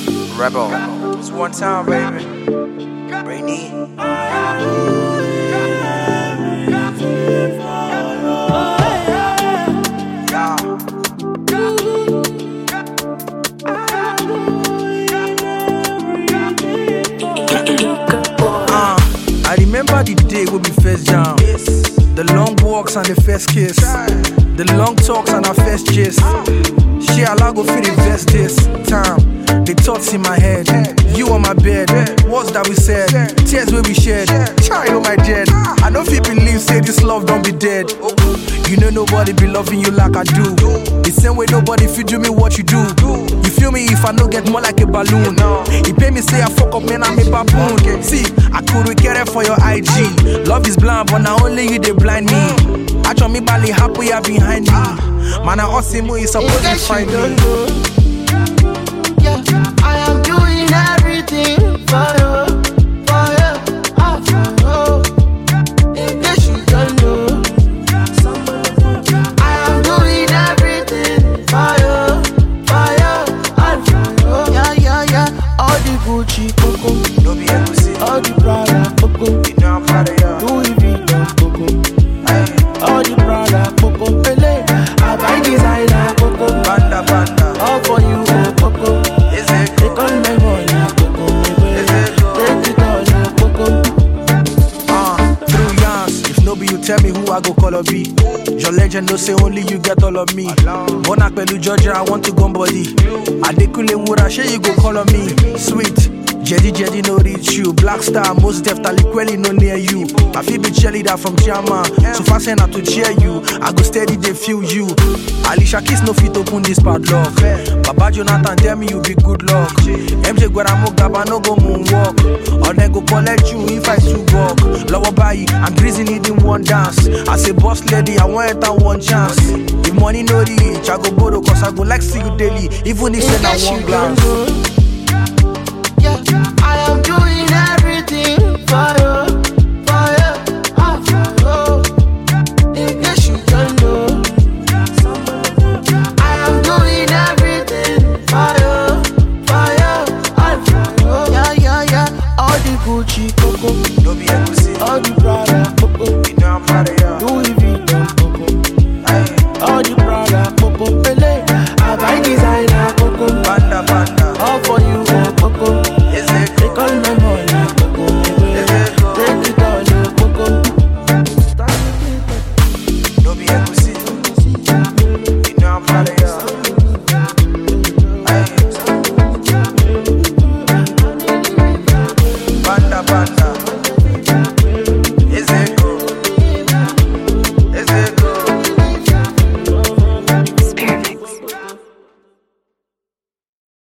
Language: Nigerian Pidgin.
Rebel. It's one time, baby. Rainy. I remember the day we be first jam. The long walks and the first kiss. The long talks and our first gist. She allow go feel the best this time. The thoughts in my head, you on my bed. Words that we said, tears where we shed. Child, oh my dead. I know if you believe, say this love don't be dead. You know nobody be loving you like I do. The same way nobody feel do me what you do. You feel me if I no get more like a balloon. He pay me say I fuck up, man, I'm a baboon. See, I couldn't care for your IG. Love is blind, but now only you they blind me. I told me Bali happy are behind me. Man, I awesome is supposed to find me. Yeah, I am doing everything for you, for you, for you. In case you don't know, I am doing everything for you, for you, for you. Yeah, yeah, yeah. All the Gucci coco, all the Prada coco, You know I'm proud of you. Louis Vuitton coco, all the Prada coco. I buy designer coco, Banda, banda. all for you, coco. Is it Take all my money, coco. Is it cool? Take it all, coco. Through yams, if no be you tell me who I go call or be. Your legend no say only you get all of me. Bonak Pelu Georgia, I want to go body. Adekule Wura, shey you go call on me. Sweet. Jedi no reach you. Black star, most definitely quelly no near you. I feel be cheerleader from Chiama. So fast enough to cheer you. I go steady, they feel you. Alicia Kiss no fit open this padlock. Baba Jonathan tell me you be good luck. MJ Guaramo Gaba no go moonwalk. Or then go collect you if I too walk. Lower by I'm greasing it in one dance. I say boss lady, I want enter one chance. If money no reach, I go borrow cause I go like see you daily. Even if say na one glance. Yeah, I am doing